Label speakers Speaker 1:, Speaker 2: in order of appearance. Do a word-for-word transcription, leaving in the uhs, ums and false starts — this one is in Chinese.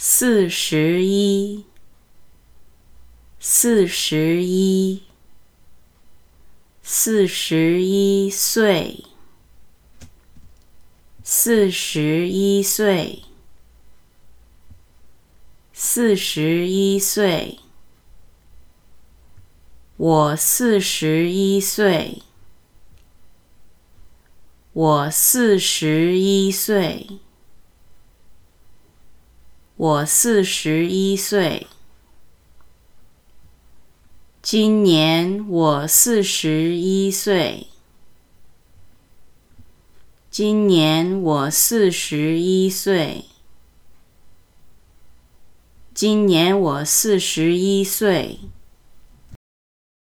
Speaker 1: 四十一，四十一，四十一岁，四十一岁，四十一岁，我四十一岁，我四十一岁，我四十一岁，今年我四十一岁，今年我四十一岁，今年我四十一岁。